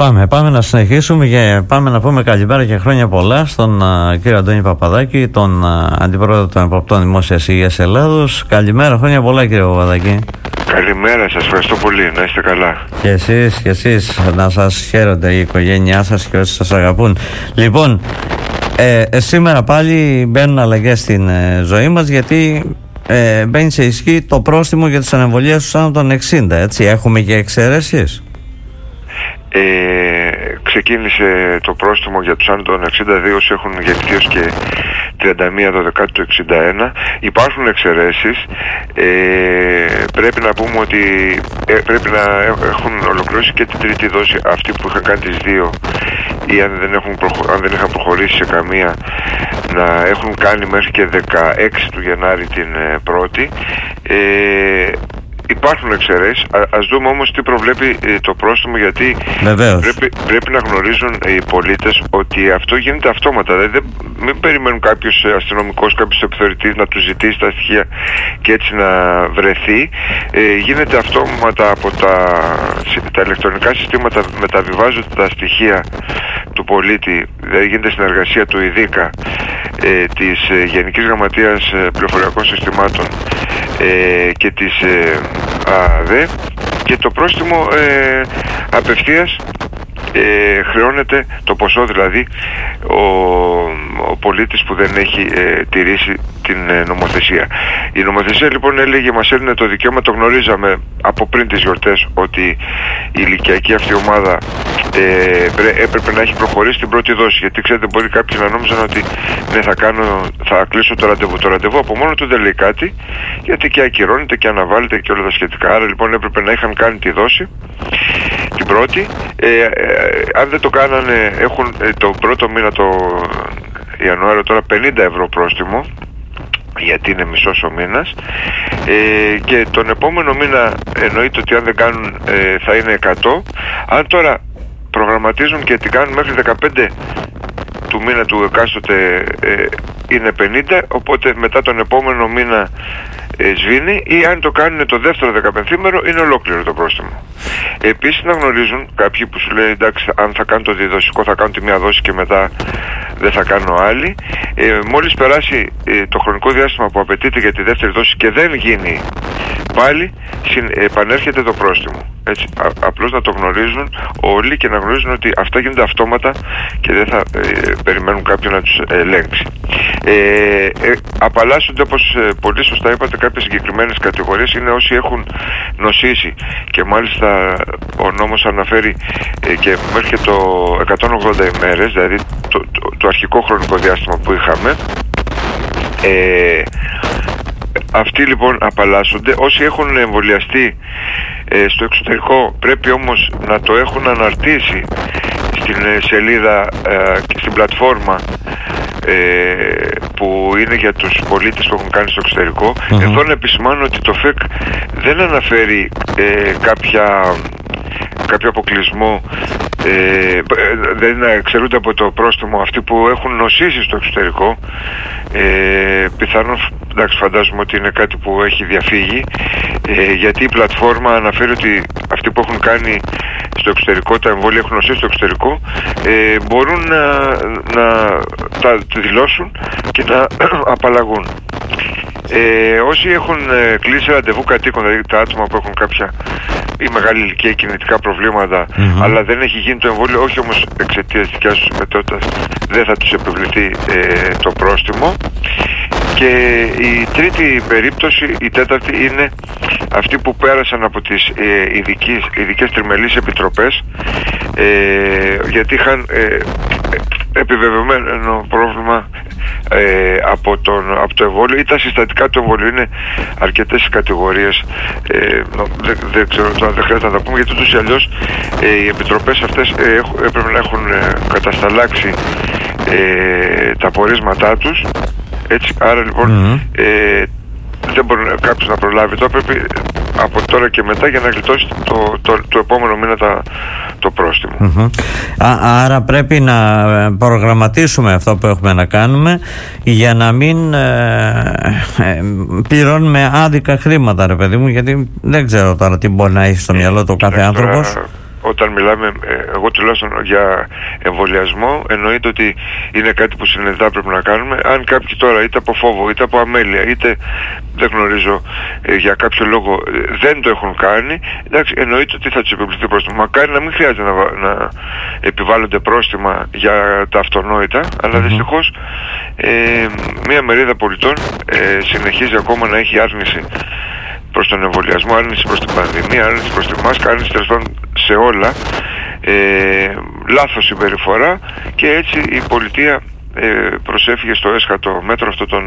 Πάμε να συνεχίσουμε και πάμε να πούμε καλημέρα και χρόνια πολλά στον κύριο Αντώνη Παπαδάκη, τον Αντιπρόεδρο των Εποπτών Δημόσιας Υγείας Ελλάδος. Καλημέρα, χρόνια πολλά κύριε Παπαδάκη. Καλημέρα, σας ευχαριστώ πολύ, να είστε καλά. Και εσείς να σας χαίρονται η οικογένειά σας και όσοι σας αγαπούν. Λοιπόν, σήμερα πάλι μπαίνουν αλλαγές στην ζωή μας, γιατί μπαίνει σε ισχύ το πρόστιμο για τις ανεμβολίες στους άνω των 60, έτσι. Έχουμε και εξαιρέσεις. Ξεκίνησε το πρόστιμο για τους άνω των 62 όσοι έχουν γεννηθεί ως και 31/12 του 61. Υπάρχουν εξαιρέσεις. Πρέπει να πούμε ότι πρέπει να έχουν ολοκληρώσει και την τρίτη δόση αυτοί που είχαν κάνει τις δύο, ή αν δεν είχαν προχωρήσει σε καμία, να έχουν κάνει μέχρι και 16 του Γενάρη την πρώτη. Υπάρχουν εξαιρέσεις. Ας δούμε όμως τι προβλέπει το πρόστιμο, γιατί πρέπει να γνωρίζουν οι πολίτες ότι αυτό γίνεται αυτόματα. Δηλαδή μην περιμένουν κάποιος αστυνομικός, κάποιος επιθεωρητής να τους ζητήσει τα στοιχεία και έτσι να βρεθεί. Γίνεται αυτόματα από τα ηλεκτρονικά συστήματα, μεταβιβάζονται τα στοιχεία του πολίτη, δηλαδή γίνεται συνεργασία του ΙΔΙΚΑ, της Γενικής Γραμματείας Πληροφοριακών Συστημάτων και της ΑΔΕ, και το πρόστιμο απευθείας χρεώνεται, το ποσό δηλαδή, ο πολίτης που δεν έχει τηρήσει την νομοθεσία. Η νομοθεσία λοιπόν μας έδινε το δικαίωμα, το γνωρίζαμε από πριν τις γιορτές, ότι η ηλικιακή αυτή ομάδα έπρεπε να έχει προχωρήσει την πρώτη δόση, γιατί ξέρετε, μπορεί κάποιοι να νόμιζαν ότι ναι, θα κλείσω το ραντεβού. Το ραντεβού από μόνο του δεν λέει κάτι, γιατί και ακυρώνεται και αναβάλλεται και όλα τα σχετικά. Άρα λοιπόν έπρεπε να είχαν κάνει τη δόση την πρώτη. Αν δεν το κάνανε, έχουν το πρώτο μήνα, το Ιανουάριο τώρα, 50 ευρώ πρόστιμο, γιατί είναι μισός ο μήνας, και τον επόμενο μήνα εννοείται ότι αν δεν κάνουν θα είναι 100. Αν τώρα προγραμματίζουν και την κάνουν μέχρι 15 του μήνα του εκάστοτε, είναι 50, οπότε μετά τον επόμενο μήνα σβήνει, ή αν το κάνουν το δεύτερο 15ήμερο είναι ολόκληρο το πρόστιμο. Επίσης να γνωρίζουν κάποιοι που σου λένε, εντάξει, αν θα κάνω το διδοσικό θα κάνω τη μία δόση και μετά δεν θα κάνω άλλη. Μόλις περάσει το χρονικό διάστημα που απαιτείται για τη δεύτερη δόση και δεν γίνει πάλι, επανέρχεται το πρόστιμο. Έτσι, απλώς να το γνωρίζουν όλοι και να γνωρίζουν ότι αυτά γίνονται αυτόματα και δεν θα περιμένουν κάποιον να τους ελέγξει. Απαλλάσσονται, όπως πολύ σωστά είπατε, κάποιες συγκεκριμένες κατηγορίες. Είναι όσοι έχουν νοσήσει, και μάλιστα ο νόμος αναφέρει και μέχρι το 180 ημέρες, δηλαδή το αρχικό χρονικό διάστημα που είχαμε. Αυτοί λοιπόν απαλλάσσονται. Όσοι έχουν εμβολιαστεί στο εξωτερικό πρέπει όμως να το έχουν αναρτήσει στην σελίδα και στην πλατφόρμα που είναι για τους πολίτες που έχουν κάνει στο εξωτερικό. Εδώ να επισημάνω ότι το ΦΕΚ δεν αναφέρει κάποιο αποκλεισμό, δεν εξαιρούνται από το πρόστιμο αυτοί που έχουν νοσήσει στο εξωτερικό. Πιθανόν, εντάξει, φαντάζομαι ότι είναι κάτι που έχει διαφύγει, γιατί η πλατφόρμα αναφέρει ότι αυτοί που έχουν κάνει στο εξωτερικό τα εμβόλια, έχουν νοσήσει στο εξωτερικό, μπορούν να τα δηλώσουν και να απαλλαγούν. Όσοι έχουν κλείσει ραντεβού κατοίκων, δηλαδή τα άτομα που έχουν κάποια ή μεγάλη ηλικία ή κινητικά προβλήματα, αλλά δεν έχει γίνει το εμβόλιο, όχι όμως εξαιτίας δικιάς τους συμμετότητας, δεν θα τους επιβληθεί το πρόστιμο. Και η τρίτη περίπτωση, η τέταρτη, είναι αυτοί που πέρασαν από τις ειδικές τριμελείς επιτροπές, γιατί είχαν επιβεβαιωμένο πρόβλημα από το εμβόλιο ή τα συστατικά του εμβόλιου. Είναι αρκετές κατηγορίες, δεν ξέρω, δεν χρειάζεται να τα πούμε, γιατί ούτως ή αλλιώς οι επιτροπές αυτές έπρεπε να έχουν κατασταλάξει τα πορίσματά τους, έτσι. Άρα λοιπόν δεν μπορεί κάποιος να προλάβει. Τώρα πρέπει από τώρα και μετά για να γλιτώσει το επόμενο μήνα το πρόστιμο. Άρα πρέπει να προγραμματίσουμε αυτό που έχουμε να κάνουμε για να μην πληρώνουμε άδικα χρήματα, ρε παιδί μου, γιατί δεν ξέρω τώρα τι μπορεί να έχει στο μυαλό του κάθε άνθρωπος. όταν μιλάμε, εγώ τουλάχιστον για εμβολιασμό, εννοείται ότι είναι κάτι που συνειδητά πρέπει να κάνουμε. Αν κάποιοι τώρα είτε από φόβο είτε από αμέλεια είτε δεν γνωρίζω για κάποιο λόγο δεν το έχουν κάνει, εντάξει, εννοείται ότι θα τους επιβληθεί πρόστιμο. Μακάρι να μην χρειάζεται να επιβάλλονται πρόστιμα για τα αυτονόητα, αλλά δυστυχώς μια μερίδα πολιτών συνεχίζει ακόμα να έχει άρνηση προς τον εμβολιασμό, άρνηση προς την πανδημία, άρνηση προς τη μάσκα, άρνηση τέλος πάντων σε όλα, λάθος συμπεριφορά, και έτσι η πολιτεία προσέφυγε στο έσχατο μέτρο αυτό των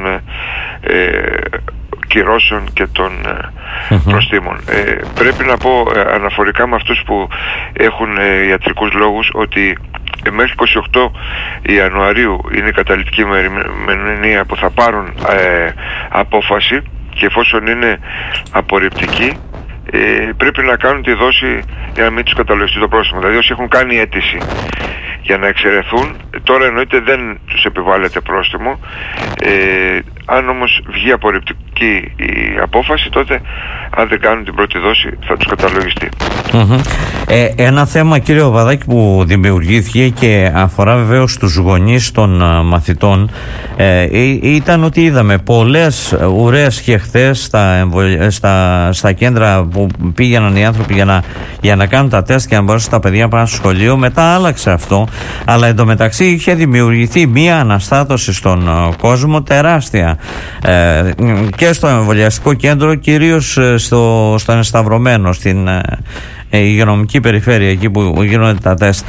κυρώσεων και των προστίμων. Πρέπει να πω αναφορικά με αυτούς που έχουν ιατρικούς λόγους ότι μέχρι 28 Ιανουαρίου είναι η καταληκτική ημερομηνία που θα πάρουν απόφαση, και εφόσον είναι απορριπτική πρέπει να κάνουν τη δόση για να μην τους καταλογιστεί το πρόστιμο. Δηλαδή όσοι έχουν κάνει αίτηση για να εξαιρεθούν, τώρα εννοείται δεν τους επιβάλλεται πρόστιμο. Αν όμως βγει απορριπτική η απόφαση, τότε αν δεν κάνουν την πρώτη δόση θα τους καταλογιστεί. Ένα θέμα, κύριε Παπαδάκη, που δημιουργήθηκε και αφορά βεβαίως τους γονείς των μαθητών, ήταν ότι είδαμε πολλές ουρές και χθες στα κέντρα που πήγαιναν οι άνθρωποι για να κάνουν τα τεστ και να μπορέσουν τα παιδιά να πάνε στο σχολείο. Μετά άλλαξε αυτό, αλλά εντωμεταξύ είχε δημιουργηθεί μία αναστάτωση στον κόσμο τεράστια, και στο εμβολιαστικό κέντρο, κυρίως στον Σταυρωμένο, στην υγειονομική περιφέρεια, εκεί που γίνονται τα τεστ.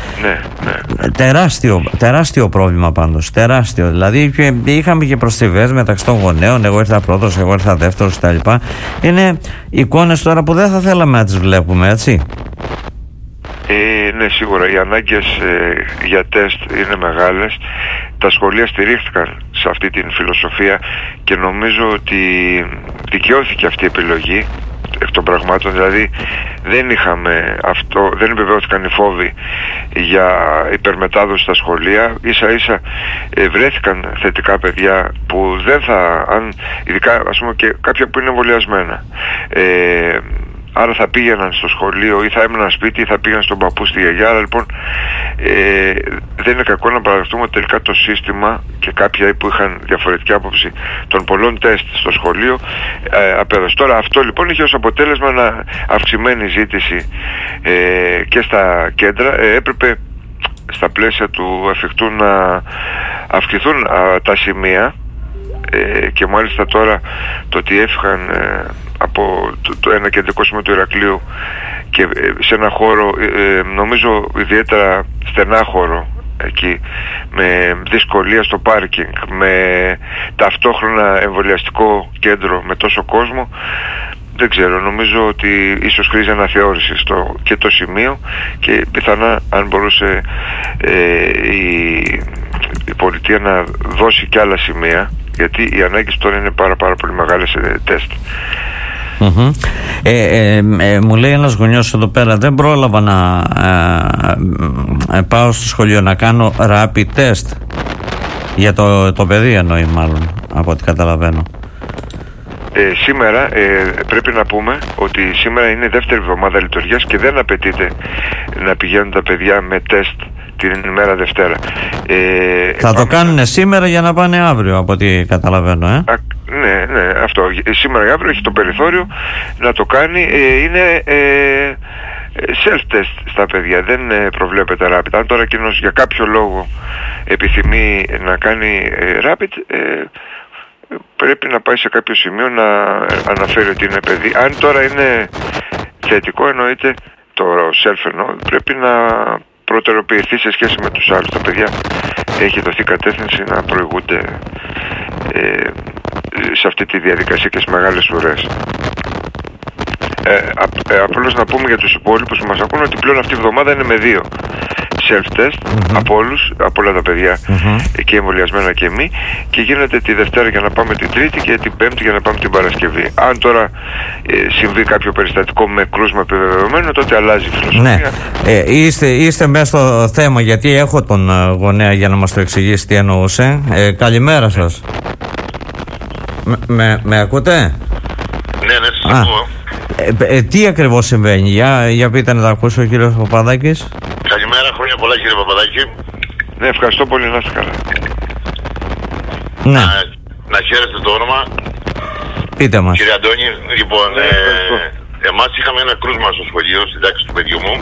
Τεράστιο πρόβλημα πάντως, τεράστιο. Δηλαδή είχαμε και προστιβές μεταξύ των γονέων, εγώ ήρθα πρώτος, εγώ ήρθα δεύτερος κτλ. Είναι εικόνες τώρα που δεν θα θέλαμε να τις βλέπουμε, έτσι. Ναι, σίγουρα οι ανάγκες για τεστ είναι μεγάλες. Τα σχολεία στηρίχθηκαν σε αυτή την φιλοσοφία και νομίζω ότι δικαιώθηκε αυτή η επιλογή εκ των πραγμάτων. Δηλαδή δεν είχαμε αυτό, δεν επιβεβαιώθηκαν οι φόβοι για υπερμετάδοση στα σχολεία. Ίσα ίσα βρέθηκαν θετικά παιδιά που δεν θα, ειδικά ας πούμε και κάποια που είναι εμβολιασμένα, άρα θα πήγαιναν στο σχολείο ή θα έμεναν σπίτι ή θα πήγαιναν στον παππού, στη γιαγιά. Άρα λοιπόν δεν είναι κακό να παραδεχτούμε ότι τελικά το σύστημα και κάποιοι που είχαν διαφορετική άποψη των πολλών τεστ στο σχολείο απέδωσε. Τώρα αυτό λοιπόν είχε ως αποτέλεσμα αυξημένη ζήτηση και στα κέντρα. Έπρεπε στα πλαίσια του εφικτού να αυξηθούν τα σημεία, και μάλιστα τώρα το ότι έφυγαν από ένα κεντρικό σημείο του Ηρακλείου και σε ένα χώρο νομίζω ιδιαίτερα στενά χώρο εκεί, με δυσκολία στο πάρκινγκ, με ταυτόχρονα εμβολιαστικό κέντρο με τόσο κόσμο, δεν ξέρω, νομίζω ότι ίσως χρήζει αναθεώρηση και το σημείο, και πιθανά αν μπορούσε η πολιτεία να δώσει και άλλα σημεία, γιατί οι ανάγκες τώρα είναι πάρα πολύ μεγάλες τεστ. Μου λέει ένας γονιός εδώ πέρα, δεν πρόλαβα να πάω στο σχολείο να κάνω rapid test για το παιδί, εννοεί μάλλον, από ό,τι καταλαβαίνω. Σήμερα πρέπει να πούμε ότι σήμερα είναι η δεύτερη εβδομάδα λειτουργίας και δεν απαιτείται να πηγαίνουν τα παιδιά με τεστ την ημέρα Δευτέρα. Θα το κάνουν σήμερα για να πάνε αύριο, από ό,τι καταλαβαίνω. Ναι, αυτό. Σήμερα ή αύριο έχει το περιθώριο να το κάνει. Είναι self-test στα παιδιά, δεν προβλέπεται rapid. Αν τώρα εκείνος για κάποιο λόγο επιθυμεί να κάνει rapid, πρέπει να πάει σε κάποιο σημείο να αναφέρει ότι είναι παιδί. Αν τώρα είναι θετικό, εννοείται το self, πρέπει να προτεραιοποιηθεί σε σχέση με τους άλλους. Τα παιδιά έχει δοθεί κατεύθυνση να προηγούνται σε αυτή τη διαδικασία και στις μεγάλες ουρές. Απλώς να πούμε για τους υπόλοιπους που μας ακούν ότι πλέον αυτή η εβδομάδα είναι με 2 self-test από όλα τα παιδιά, και εμβολιασμένα και μη, και γίνεται τη Δευτέρα για να πάμε την Τρίτη και την Πέμπτη για να πάμε την Παρασκευή. Αν τώρα συμβεί κάποιο περιστατικό με κρούσμα επιβεβαιωμένο, τότε αλλάζει η φιλοσοφία. Είστε μέσα στο θέμα, γιατί έχω τον γονέα για να μας το εξηγήσει τι εννοούσε. Καλημέρα σας. Με ακούτε? Ναι, σας ακούω. Τι ακριβώς συμβαίνει, για πείτε να τα ακούσω, ο κύριος Παπαδάκης. Καλημέρα, χρόνια πολλά κύριε Παπαδάκη. Ναι, ευχαριστώ πολύ, να είστε καλά. Ναι. Να χαίρεστε το όνομα. Πείτε μας. Κύριε Αντώνη, λοιπόν, εμάς είχαμε ένα κρούσμα στο σχολείο, στην τάξη του παιδιού μου.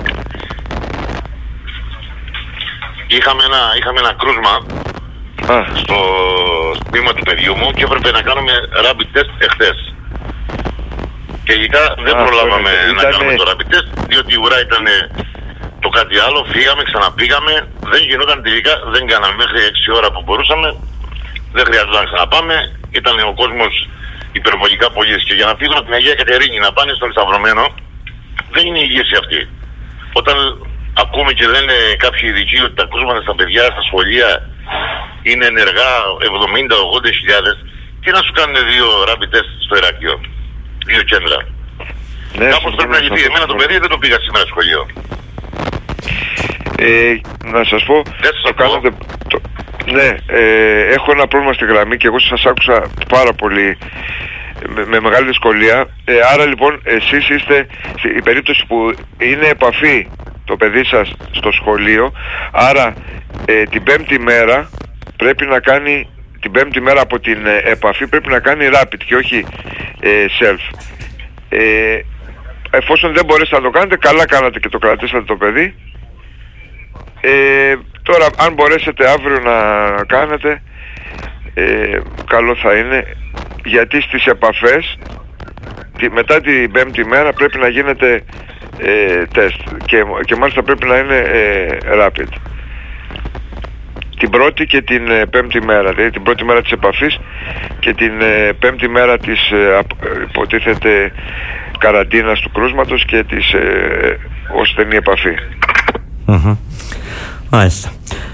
Είχαμε ένα κρούσμα στο τμήμα του παιδιού μου και έπρεπε να κάνουμε rapid test εχθές. Τελικά δεν προλάβαμε να κάνουμε το rapid test, διότι η ουρά ήταν το κάτι άλλο, φύγαμε, ξαναπήγαμε, δεν γινόταν τελικά, δεν κάναμε μέχρι 6 ώρα που μπορούσαμε, δεν χρειαζόταν να ξαναπάμε, ήταν ο κόσμος υπερβολικά πολύς και για να φύγουν από την Αγία Κατερίνη να πάνε στον Σταυρωμένο, δεν είναι υγεία αυτή. Όταν ακούμε και λένε κάποιοι ειδικοί ότι τα κρούσματα στα παιδιά, στα σχολεία είναι ενεργά 70-80 χιλιάδες, τι να σου κάνουν 2 rapid test στο Ηράκλειο, 2 κέντρα. Ναι, κάπως πρέπει να λυθεί. Εμένα το παιδί δεν το πήγα σήμερα στο σχολείο. Να σας πω, ναι, έχω ένα πρόβλημα στη γραμμή και εγώ σας άκουσα πάρα πολύ με μεγάλη δυσκολία. Άρα λοιπόν εσείς είστε η περίπτωση που είναι επαφή το παιδί σας στο σχολείο, άρα την πέμπτη μέρα πρέπει να κάνει, την πέμπτη μέρα από την επαφή πρέπει να κάνει rapid και όχι self. Εφόσον δεν μπορέσετε να το κάνετε, καλά κάνατε και το κρατήσατε το παιδί. Τώρα αν μπορέσετε αύριο να κάνετε, καλό θα είναι, γιατί στις επαφές μετά την πέμπτη μέρα πρέπει να γίνεται τεστ και μάλιστα πρέπει να είναι rapid την πρώτη και την πέμπτη μέρα, δηλαδή την πρώτη μέρα της επαφής και την πέμπτη μέρα της υποτίθεται καραντίνας του κρούσματος και της ως στενή επαφή. Μάλιστα.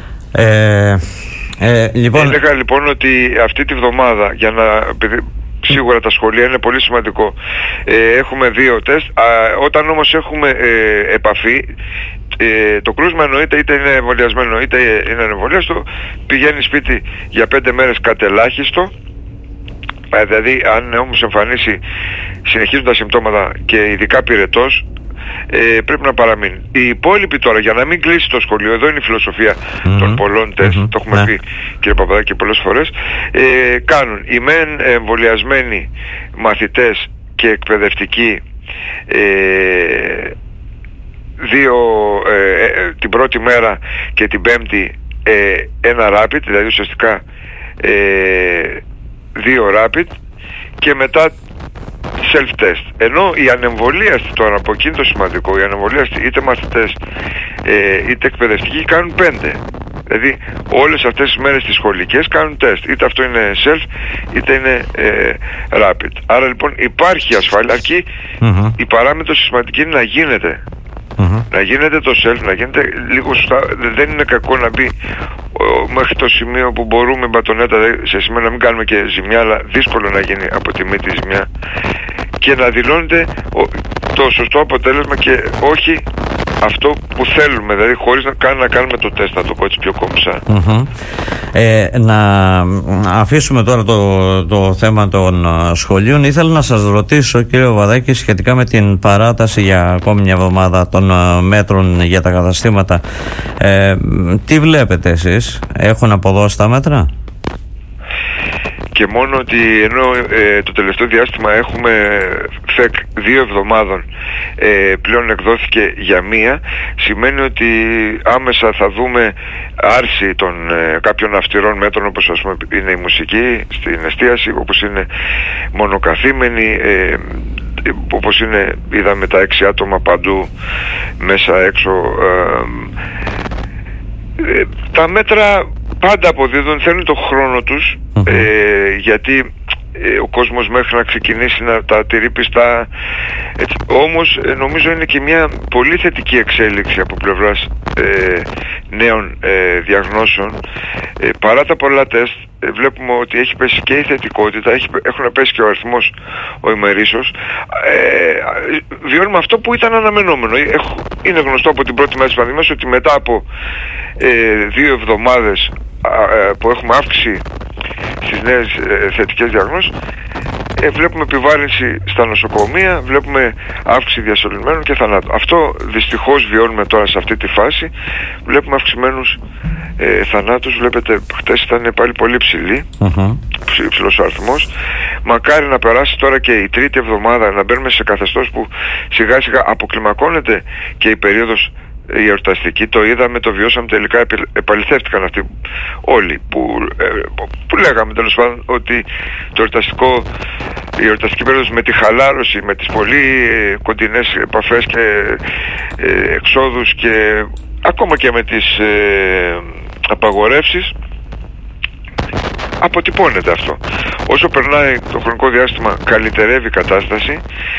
Λοιπόν... Έλεγα λοιπόν ότι αυτή τη βδομάδα, για να, σίγουρα τα σχολεία είναι πολύ σημαντικό, έχουμε 2 τεστ. Όταν όμως έχουμε επαφή, το κρούσμα εννοείται είτε είναι εμβολιασμένο είτε είναι ανεμβολίαστο, πηγαίνει σπίτι για 5 μέρες κατελάχιστο. Δηλαδή αν όμως εμφανίσει συνεχίζουν τα συμπτώματα και ειδικά πυρετός, πρέπει να παραμείνει. Οι υπόλοιποι τώρα, για να μην κλείσει το σχολείο, εδώ είναι η φιλοσοφία των πολλών τεστ, το έχουμε πει κύριε Παπαδάκη πολλές φορές, κάνουν οι μεν εμβολιασμένοι μαθητές και εκπαιδευτικοί την πρώτη μέρα και την πέμπτη ένα rapid, δηλαδή ουσιαστικά 2 rapid και μετά self-test. Ενώ οι ανεμβολίαστοι τώρα, από εκείνο το σημαντικό, οι ανεμβολίαστοι είτε μαθητές είτε εκπαιδευτικοί κάνουν 5. Δηλαδή όλες αυτές τις μέρες τις σχολικές κάνουν τεστ. Είτε αυτό είναι self είτε είναι rapid. Άρα λοιπόν υπάρχει ασφάλεια, αρκεί η παράμετρος σημαντική είναι να γίνεται. Να γίνεται το self, να γίνεται λίγο σωστά. Δεν είναι κακό να μπει μέχρι το σημείο που μπορούμε μπατονέτα σε σημείο να μην κάνουμε και ζημιά, αλλά δύσκολο να γίνει από τη μύτη ζημιά, και να δηλώνεται το σωστό αποτέλεσμα και όχι αυτό που θέλουμε, δηλαδή χωρίς να κάνουμε το τεστ, να το πω έτσι πιο κόμψα. Να αφήσουμε τώρα το θέμα των σχολείων. Ήθελα να σας ρωτήσω, κύριε Παπαδάκη, σχετικά με την παράταση για ακόμη μια εβδομάδα των μέτρων για τα καταστήματα. Τι βλέπετε εσείς, έχουν αποδώσει τα μέτρα? Και μόνο ότι ενώ το τελευταίο διάστημα έχουμε ΦΕΚ 2 εβδομάδων, πλέον εκδόθηκε για 1, σημαίνει ότι άμεσα θα δούμε άρση των κάποιων αυστηρών μέτρων, όπως ας πούμε είναι η μουσική στην εστίαση, όπως είναι μονοκαθήμενοι, όπως είναι, είδαμε τα 6 άτομα παντού μέσα έξω. Τα μέτρα πάντα αποδίδουν, θέλουν το χρόνο τους, γιατί ο κόσμος μέχρι να ξεκινήσει να τα τηρεί πιστά, έτσι. Όμως νομίζω είναι και μια πολύ θετική εξέλιξη από πλευράς νέων διαγνώσεων. Παρά τα πολλά τεστ βλέπουμε ότι έχει πέσει και η θετικότητα, έχουν πέσει και ο αριθμός ο ημερήσεως. Βιώνουμε αυτό που ήταν αναμενόμενο. Είναι γνωστό από την πρώτη μέρα της πανδημίας ότι μετά από 2 εβδομάδες που έχουμε αύξηση στις νέες θετικές διαγνώσεις, βλέπουμε επιβάρυνση στα νοσοκομεία, βλέπουμε αύξηση διασωληνμένων και θανάτων. Αυτό δυστυχώς βιώνουμε τώρα σε αυτή τη φάση. Βλέπουμε αυξημένους θανάτους. Βλέπετε, χτες ήταν πάλι πολύ ψηλός ο αριθμός. Μακάρι να περάσει τώρα και η τρίτη εβδομάδα, να μπαίνουμε σε καθεστώς που σιγά σιγά αποκλιμακώνεται και η περίοδος η εορταστική. Το είδαμε, το βιώσαμε, τελικά επαληθεύτηκαν αυτοί όλοι που λέγαμε τέλος πάντων ότι η εορταστική περίοδος με τη χαλάρωση, με τις πολύ κοντινές επαφές και εξόδους και ακόμα και με τις απαγορεύσεις, αποτυπώνεται αυτό. Όσο περνάει το χρονικό διάστημα, καλυτερεύει η κατάσταση.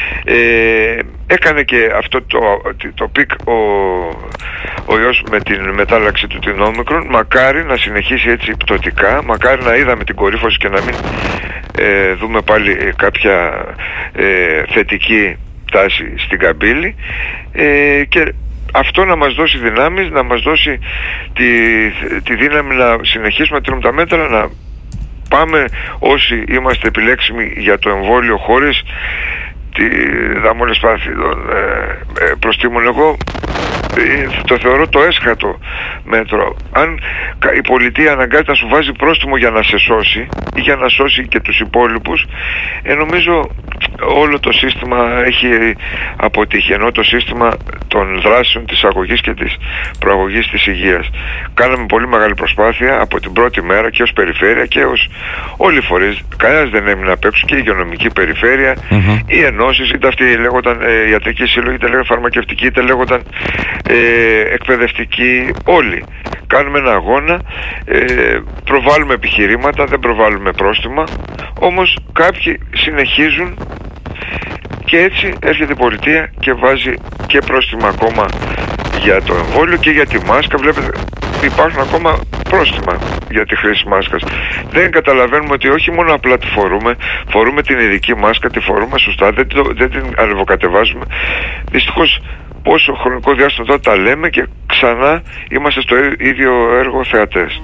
Έκανε και αυτό το πικ ο ιός με την μετάλλαξη του την όμικρον. Μακάρι να συνεχίσει έτσι πτωτικά, μακάρι να είδαμε την κορύφωση και να μην δούμε πάλι κάποια θετική τάση στην καμπύλη, και αυτό να μας δώσει δυνάμεις, να μας δώσει τη δύναμη να συνεχίσουμε να τηρούμε τα μέτρα, να πάμε όσοι είμαστε επιλέξιμοι για το εμβόλιο χωρίς τη δαμόλες πάθη των προστήμων. Εγώ το θεωρώ το έσχατο μέτρο. Αν η πολιτεία αναγκάζεται να σου βάζει πρόστιμο για να σε σώσει ή για να σώσει και τους υπόλοιπους, νομίζω όλο το σύστημα έχει αποτύχει, ενώ το σύστημα των δράσεων της αγωγής και της προαγωγής της υγείας κάναμε πολύ μεγάλη προσπάθεια από την πρώτη μέρα και ως περιφέρεια και ως όλοι οι φορείς. Κανένας δεν έμεινε απ' έξω, και η υγειονομική περιφέρεια, οι ενώσεις, είτε αυτοί λέγονταν ιατρική σύλλογοι, είτε λέγονταν φαρμακευτική, είτε λέγονταν εκπαιδευτική, όλοι κάνουμε ένα αγώνα, προβάλλουμε επιχειρήματα, δεν προβάλλουμε πρόστιμα, όμως κάποιοι συνεχίζουν και έτσι έρχεται η πολιτεία και βάζει και πρόστιμα ακόμα για το εμβόλιο και για τη μάσκα. Βλέπετε, υπάρχουν ακόμα πρόστιμα για τη χρήση μάσκας. Δεν καταλαβαίνουμε ότι όχι μόνο απλά τη φορούμε την ειδική μάσκα, τη φορούμε σωστά, δεν την ανεβοκατεβάζουμε. Δυστυχώς πόσο χρονικό διάστημα τώρα τα λέμε και ξανά είμαστε στο ίδιο έργο θεατές.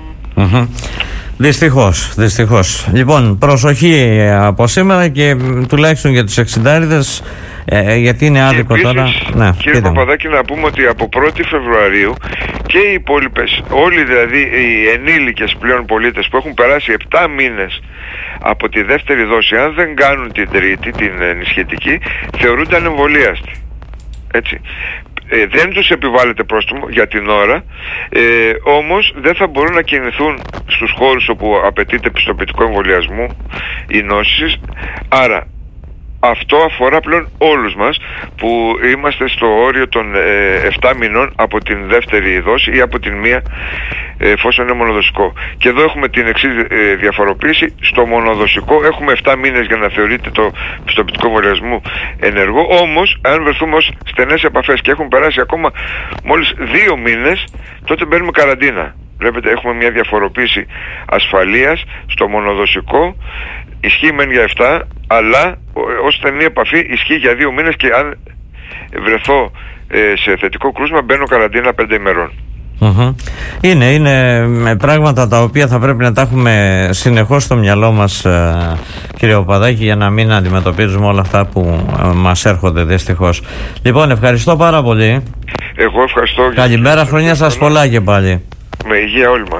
Δυστυχώς. Λοιπόν, προσοχή από σήμερα και τουλάχιστον για τους 60'ριδες, γιατί είναι άδικο τώρα. Ναι, κύριε Παπαδάκη, να πούμε ότι από 1η Φεβρουαρίου και οι υπόλοιπες, όλοι δηλαδή οι ενήλικες πλέον πολίτες που έχουν περάσει 7 μήνες από τη δεύτερη δόση, αν δεν κάνουν την τρίτη, την ενισχυτική, θεωρούνται ανεμβολίαστοι. Έτσι. Δεν τους επιβάλλεται πρόστιμο για την ώρα, όμως δεν θα μπορούν να κινηθούν στους χώρους όπου απαιτείται πιστοποιητικό εμβολιασμού ή νόσησης. Άρα αυτό αφορά πλέον όλους μας που είμαστε στο όριο των 7 μηνών από την δεύτερη δόση ή από την μία, εφόσον είναι μονοδοσικό. Και εδώ έχουμε την εξής διαφοροποίηση. Στο μονοδοσικό έχουμε 7 μήνες για να θεωρείται το πιστοποιητικό εμβολιασμού ενεργό, όμως αν βρεθούμε ως στενές επαφές και έχουν περάσει ακόμα μόλις 2 μήνες, τότε μπαίνουμε καραντίνα. Βλέπετε, έχουμε μια διαφοροποίηση ασφαλείας. Στο μονοδοσικό ισχύει μεν για 7, αλλά ως στενή επαφή ισχύει για 2 μήνες και αν βρεθώ σε θετικό κρούσμα μπαίνω καραντίνα 5 ημερών. Είναι πράγματα τα οποία θα πρέπει να τα έχουμε συνεχώς στο μυαλό μας, κύριε Παπαδάκη, για να μην αντιμετωπίζουμε όλα αυτά που μας έρχονται δυστυχώς. Λοιπόν, ευχαριστώ πάρα πολύ. Εγώ ευχαριστώ. Καλημέρα, χρόνια σας πολλά και πάλι. Με υγεία όλοι μας.